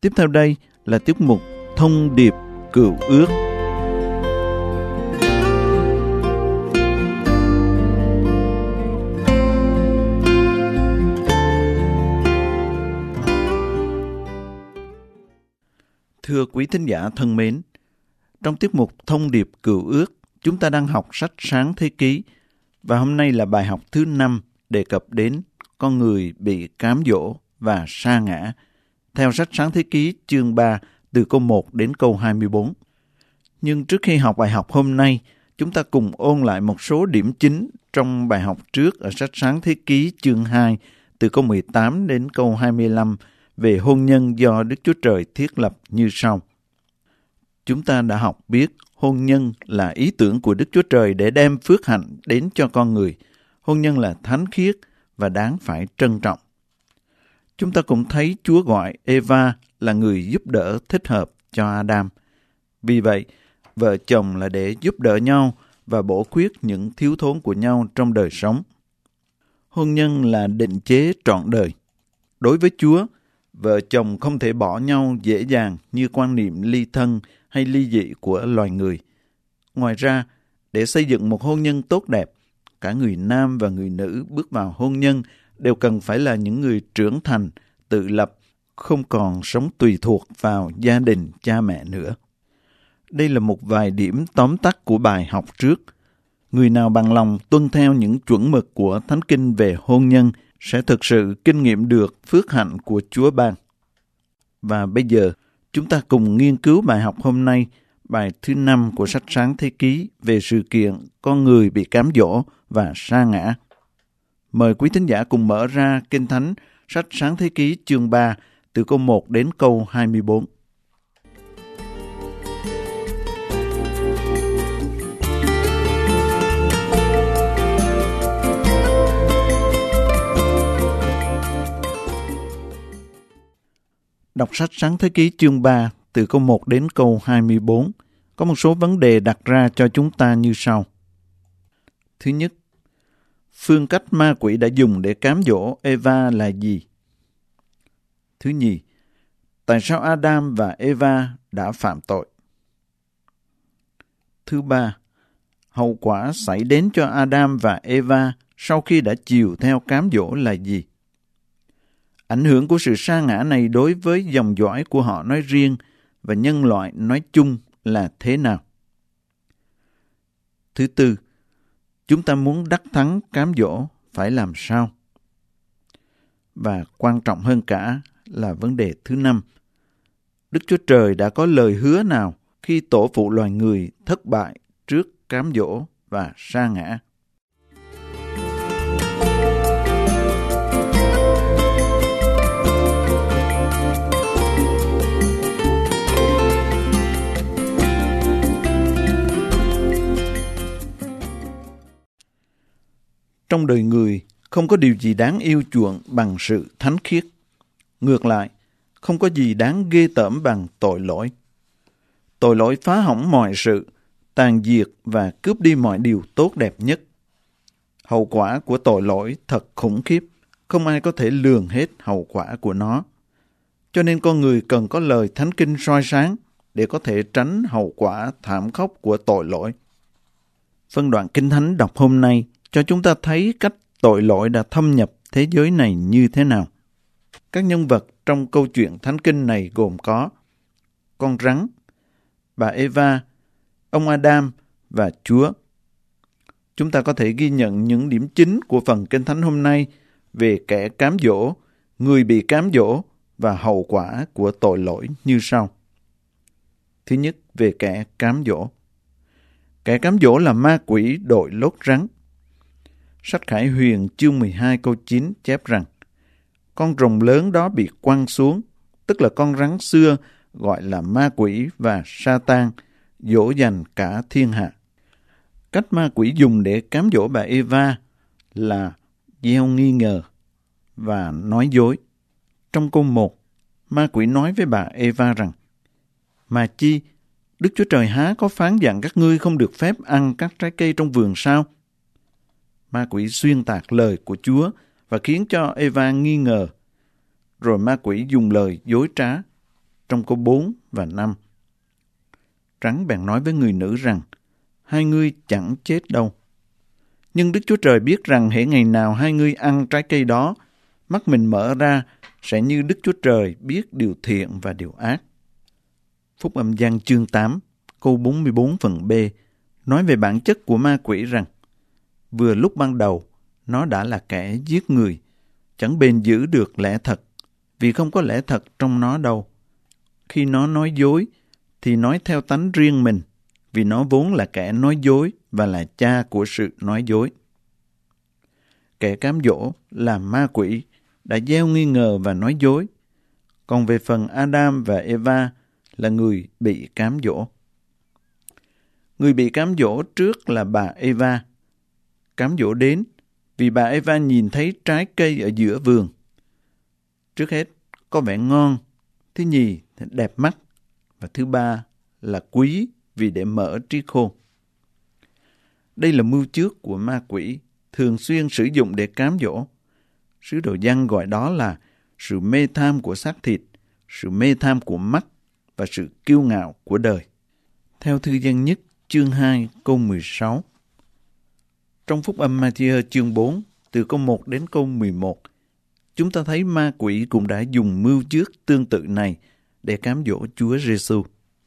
Tiếp theo đây là tiết mục Thông điệp Cựu ước. Thưa quý thính giả thân mến, trong tiết mục Thông điệp Cựu ước, chúng ta đang học sách Sáng Thế Ký, và hôm nay là bài học thứ 5 đề cập đến con người bị cám dỗ và sa ngã, theo sách Sáng Thế Ký chương 3 từ câu 1 đến câu 24. Nhưng trước khi học bài học hôm nay, chúng ta cùng ôn lại một số điểm chính trong bài học trước ở sách Sáng Thế Ký chương 2 từ câu 18 đến câu 25 về hôn nhân do Đức Chúa Trời thiết lập như sau. Chúng ta đã học biết hôn nhân là ý tưởng của Đức Chúa Trời để đem phước hạnh đến cho con người. Hôn nhân là thánh khiết và đáng phải trân trọng. Chúng ta cũng thấy Chúa gọi Eva là người giúp đỡ thích hợp cho Adam. Vì vậy, vợ chồng là để giúp đỡ nhau và bổ khuyết những thiếu thốn của nhau trong đời sống. Hôn nhân là định chế trọn đời. Đối với Chúa, vợ chồng không thể bỏ nhau dễ dàng như quan niệm ly thân hay ly dị của loài người. Ngoài ra, để xây dựng một hôn nhân tốt đẹp, cả người nam và người nữ bước vào hôn nhân đều cần phải là những người trưởng thành, tự lập, không còn sống tùy thuộc vào gia đình cha mẹ nữa. Đây là một vài điểm tóm tắt của bài học trước. Người nào bằng lòng tuân theo những chuẩn mực của Thánh Kinh về hôn nhân sẽ thực sự kinh nghiệm được phước hạnh của Chúa ban. Và bây giờ, chúng ta cùng nghiên cứu bài học hôm nay, bài thứ 5 của sách Sáng Thế Ký về sự kiện con người bị cám dỗ và sa ngã. Mời quý thính giả cùng mở ra Kinh Thánh, sách Sáng Thế Ký chương 3, từ câu 1 đến câu 24. Đọc sách Sáng Thế Ký chương 3, từ câu 1 đến câu 24, có một số vấn đề đặt ra cho chúng ta như sau. Thứ nhất, phương cách ma quỷ đã dùng để cám dỗ Eva là gì? Thứ nhì, tại sao Adam và Eva đã phạm tội? Thứ ba, hậu quả xảy đến cho Adam và Eva sau khi đã chiều theo cám dỗ là gì? Ảnh hưởng của sự sa ngã này đối với dòng dõi của họ nói riêng và nhân loại nói chung là thế nào? Thứ tư, chúng ta muốn đắc thắng cám dỗ phải làm sao? Và quan trọng hơn cả là vấn đề thứ 5. Đức Chúa Trời đã có lời hứa nào khi tổ phụ loài người thất bại trước cám dỗ và sa ngã? Trong đời người, không có điều gì đáng yêu chuộng bằng sự thánh khiết. Ngược lại, không có gì đáng ghê tởm bằng tội lỗi. Tội lỗi phá hỏng mọi sự, tàn diệt và cướp đi mọi điều tốt đẹp nhất. Hậu quả của tội lỗi thật khủng khiếp, không ai có thể lường hết hậu quả của nó. Cho nên con người cần có lời Thánh Kinh soi sáng để có thể tránh hậu quả thảm khốc của tội lỗi. Phân đoạn Kinh Thánh đọc hôm nay cho chúng ta thấy cách tội lỗi đã thâm nhập thế giới này như thế nào. Các nhân vật trong câu chuyện Thánh Kinh này gồm có con rắn, bà Eva, ông Adam và Chúa. Chúng ta có thể ghi nhận những điểm chính của phần Kinh Thánh hôm nay về kẻ cám dỗ, người bị cám dỗ và hậu quả của tội lỗi như sau. Thứ nhất, về kẻ cám dỗ. Kẻ cám dỗ là ma quỷ đội lốt rắn. Sách Khải Huyền chương 12 câu 9 chép rằng con rồng lớn đó bị quăng xuống, tức là con rắn xưa gọi là ma quỷ và Sa-tan, dỗ dành cả thiên hạ. Cách ma quỷ dùng để cám dỗ bà Eva là gieo nghi ngờ và nói dối. Trong câu 1, ma quỷ nói với bà Eva rằng, mà chi, Đức Chúa Trời há có phán dặn các ngươi không được phép ăn các trái cây trong vườn sao? Ma quỷ xuyên tạc lời của Chúa và khiến cho Eva nghi ngờ. Rồi ma quỷ dùng lời dối trá. trong câu 4 và 5. Trắng bèn nói với người nữ rằng, hai ngươi chẳng chết đâu. Nhưng Đức Chúa Trời biết rằng hễ ngày nào hai ngươi ăn trái cây đó, mắt mình mở ra sẽ như Đức Chúa Trời biết điều thiện và điều ác. Phúc âm Giăng chương 8, câu 44 phần B, nói về bản chất của ma quỷ rằng, vừa lúc ban đầu, nó đã là kẻ giết người, chẳng bền giữ được lẽ thật, vì không có lẽ thật trong nó đâu. Khi nó nói dối, thì nói theo tánh riêng mình, vì nó vốn là kẻ nói dối và là cha của sự nói dối. Kẻ cám dỗ là ma quỷ, đã gieo nghi ngờ và nói dối. Còn về phần Adam và Eva là người bị cám dỗ. Người bị cám dỗ trước là bà Eva. Cám dỗ đến vì bà Eva nhìn thấy trái cây ở giữa vườn. Trước hết, có vẻ ngon. Thứ nhì, đẹp mắt. Và thứ ba là quý vì để mở trí khôn. Đây là mưu trước của ma quỷ, thường xuyên sử dụng để cám dỗ. Sứ đồ Giăng gọi đó là sự mê tham của xác thịt, sự mê tham của mắt và sự kiêu ngạo của đời. Theo thư Giăng nhất chương 2 câu 16. Trong phúc âm Ma-thi-ơ chương 4 từ câu 1 đến câu 11, chúng ta thấy ma quỷ cũng đã dùng mưu trước tương tự này để cám dỗ Chúa Giêsu.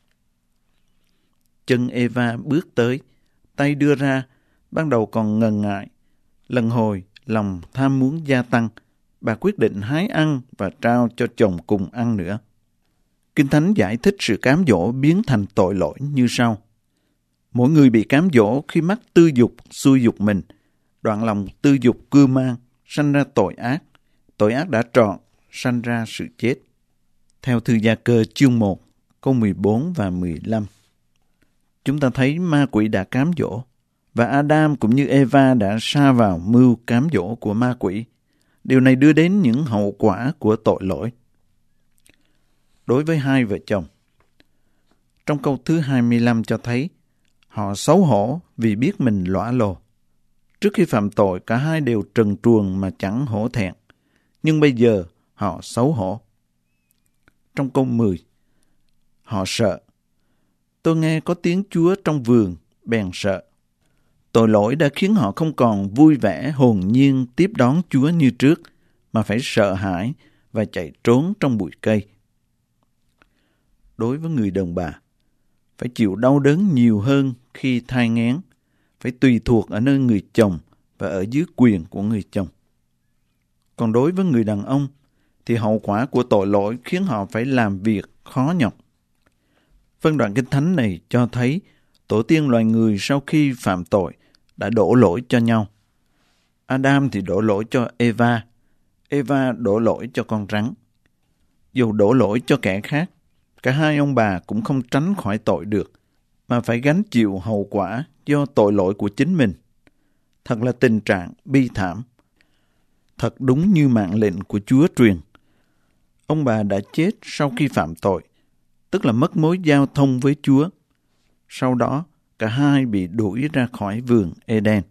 Chân Eva bước tới, tay đưa ra, ban đầu còn ngần ngại. Lần hồi, lòng tham muốn gia tăng, bà quyết định hái ăn và trao cho chồng cùng ăn nữa. Kinh Thánh giải thích sự cám dỗ biến thành tội lỗi như sau. Mỗi người bị cám dỗ khi mắc tư dục xuôi dục mình, đoạn lòng tư dục cưu mang, sanh ra tội ác đã trọn, sanh ra sự chết. Theo thư Gia-cơ chương 1, câu 14 và 15. Chúng ta thấy ma quỷ đã cám dỗ, và Adam cũng như Eva đã sa vào mưu cám dỗ của ma quỷ. Điều này đưa đến những hậu quả của tội lỗi. Đối với hai vợ chồng, trong câu thứ 25 cho thấy, họ xấu hổ vì biết mình lõa lồ. Trước khi phạm tội, cả hai đều trần truồng mà chẳng hổ thẹn. Nhưng bây giờ, họ xấu hổ. Trong câu 10, họ sợ. Tôi nghe có tiếng Chúa trong vườn, bèn sợ. Tội lỗi đã khiến họ không còn vui vẻ, hồn nhiên tiếp đón Chúa như trước, mà phải sợ hãi và chạy trốn trong bụi cây. Đối với người đàn bà, phải chịu đau đớn nhiều hơn khi thai nghén, phải tùy thuộc ở nơi người chồng và ở dưới quyền của người chồng. Còn đối với người đàn ông, thì hậu quả của tội lỗi khiến họ phải làm việc khó nhọc. Phân đoạn Kinh Thánh này cho thấy tổ tiên loài người sau khi phạm tội đã đổ lỗi cho nhau. Adam thì đổ lỗi cho Eva, Eva đổ lỗi cho con rắn. Dù đổ lỗi cho kẻ khác, cả hai ông bà cũng không tránh khỏi tội được, mà phải gánh chịu hậu quả do tội lỗi của chính mình. Thật là tình trạng bi thảm. Thật đúng như mạng lệnh của Chúa truyền. Ông bà đã chết sau khi phạm tội, tức là mất mối giao thông với Chúa. Sau đó, cả hai bị đuổi ra khỏi vườn Eden.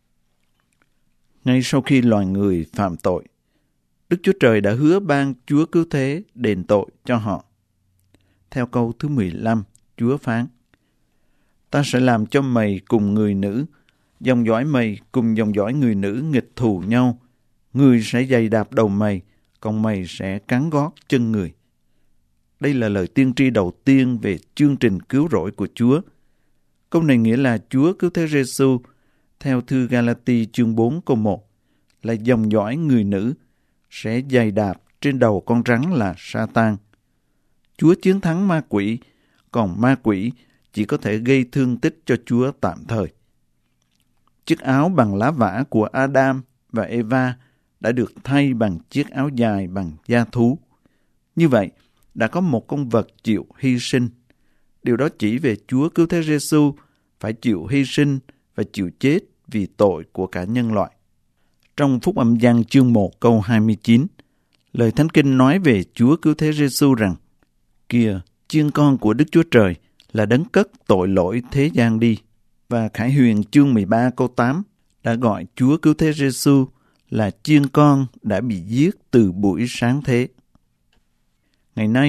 Ngay sau khi loài người phạm tội, Đức Chúa Trời đã hứa ban Chúa cứu thế đền tội cho họ. Theo câu thứ 15, Chúa phán, ta sẽ làm cho mày cùng người nữ, dòng dõi mày cùng dòng dõi người nữ nghịch thù nhau. Người sẽ giày đạp đầu mày, còn mày sẽ cắn gót chân người. Đây là lời tiên tri đầu tiên về chương trình cứu rỗi của Chúa. Câu này nghĩa là Chúa cứu thế Giêsu theo thư Galati chương 4 câu 1 là dòng dõi người nữ sẽ giày đạp trên đầu con rắn là Sa-tan. Chúa chiến thắng ma quỷ, còn ma quỷ chỉ có thể gây thương tích cho Chúa tạm thời. Chiếc áo bằng lá vả của Adam và Eva đã được thay bằng chiếc áo dài bằng da thú. Như vậy, đã có một con vật chịu hy sinh. Điều đó chỉ về Chúa cứu thế Giêsu phải chịu hy sinh và chịu chết vì tội của cả nhân loại. Trong Phúc âm Giăng chương 1 câu 29, lời Thánh Kinh nói về Chúa cứu thế Giêsu rằng, kìa, chiên con của Đức Chúa Trời là đấng cất tội lỗi thế gian đi. Và Khải Huyền chương 13 câu 8 đã gọi Chúa cứu thế Giêsu là chiên con đã bị giết từ buổi sáng thế. Ngày nay,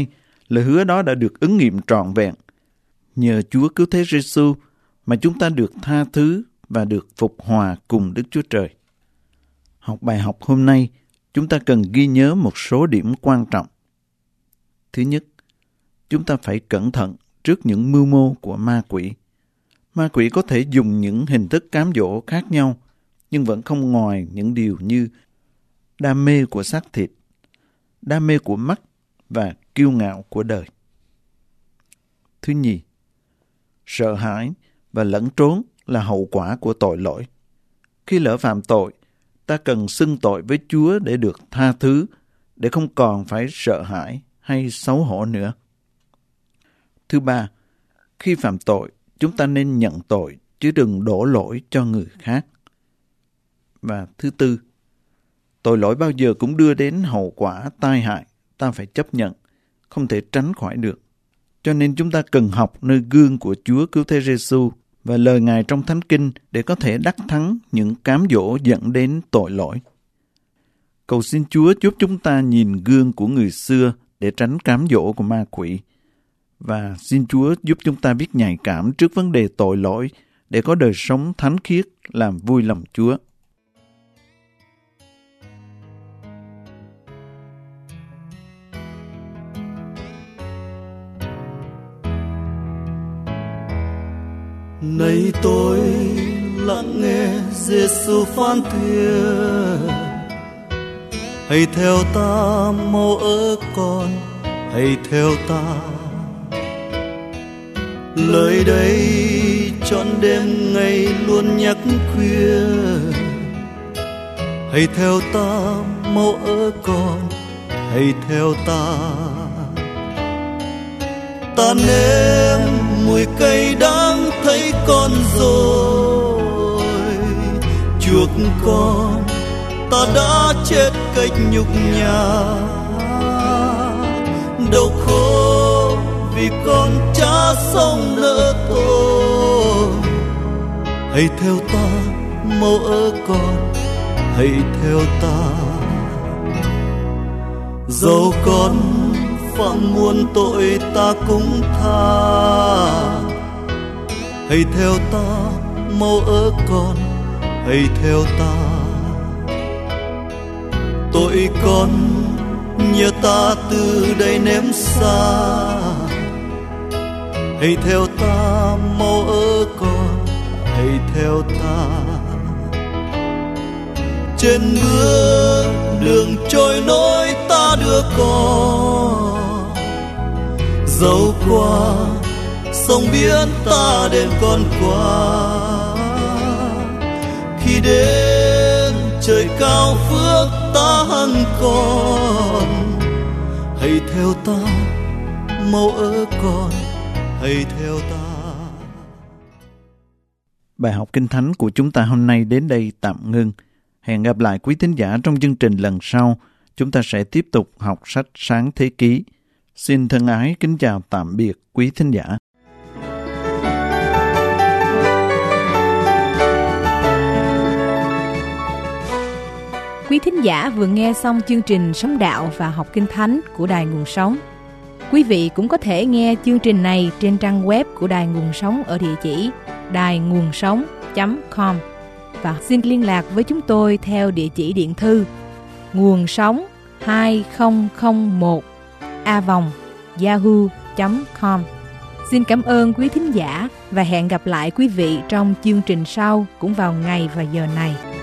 lời hứa đó đã được ứng nghiệm trọn vẹn. Nhờ Chúa Cứu Thế Giêsu mà chúng ta được tha thứ và được phục hòa cùng Đức Chúa Trời. Học bài học hôm nay, chúng ta cần ghi nhớ một số điểm quan trọng. Thứ nhất, chúng ta phải cẩn thận trước những mưu mô của ma quỷ. Ma quỷ có thể dùng những hình thức cám dỗ khác nhau, nhưng vẫn không ngoài những điều như đam mê của xác thịt, đam mê của mắt và kiêu ngạo của đời. Thứ nhì, sợ hãi và lẩn trốn là hậu quả của tội lỗi. Khi lỡ phạm tội, ta cần xưng tội với Chúa để được tha thứ, để không còn phải sợ hãi hay xấu hổ nữa. Thứ ba, khi phạm tội, chúng ta nên nhận tội, chứ đừng đổ lỗi cho người khác. Và thứ tư, tội lỗi bao giờ cũng đưa đến hậu quả tai hại, ta phải chấp nhận, không thể tránh khỏi được. Cho nên chúng ta cần học nơi gương của Chúa Cứu Thế Giêsu và lời Ngài trong Thánh Kinh để có thể đắc thắng những cám dỗ dẫn đến tội lỗi. Cầu xin Chúa giúp chúng ta nhìn gương của người xưa để tránh cám dỗ của ma quỷ. Và xin Chúa giúp chúng ta biết nhạy cảm trước vấn đề tội lỗi để có đời sống thánh khiết làm vui lòng Chúa. Này tôi lặng nghe Giêsu phán thưa, hãy theo ta mau ớ con, hãy theo ta. Lời đây trọn đêm ngày luôn nhắc khuya, hãy theo ta mau ớ con, hãy theo ta. Ta nếm mùi cay đắng thấy con rồi, chuộc con ta đã chết cách nhục nhã, đau khổ vì con cha sống nỡ tôi. Hãy theo ta mau ớ con, hãy theo ta. Dẫu con phạm muôn tội ta cũng tha, hãy theo ta mau ớ con, hãy theo ta. Tội con nhờ ta từ đây ném xa, hãy theo ta mau ớ con, hãy theo ta. Trên bước đường trôi nổi ta đưa con, dẫu qua sông biển ta đến con qua. Khi đến trời cao phước ta hằng còn, hãy theo ta mau ớ con, hãy theo ta. Bài học Kinh Thánh của chúng ta hôm nay đến đây tạm ngưng. Hẹn gặp lại quý thính giả trong chương trình lần sau. Chúng ta sẽ tiếp tục học sách Sáng Thế Ký. Xin thân ái kính chào tạm biệt quý thính giả. Quý thính giả vừa nghe xong chương trình Sống Đạo và Học Kinh Thánh của Đài Nguồn Sống. Quý vị cũng có thể nghe chương trình này trên trang web của Đài Nguồn Sống ở địa chỉ đàinguonsóng.com. Và xin liên lạc với chúng tôi theo địa chỉ điện thư nguồn sống 2001@yahoo.com. Xin cảm ơn quý thính giả và hẹn gặp lại quý vị trong chương trình sau cũng vào ngày và giờ này.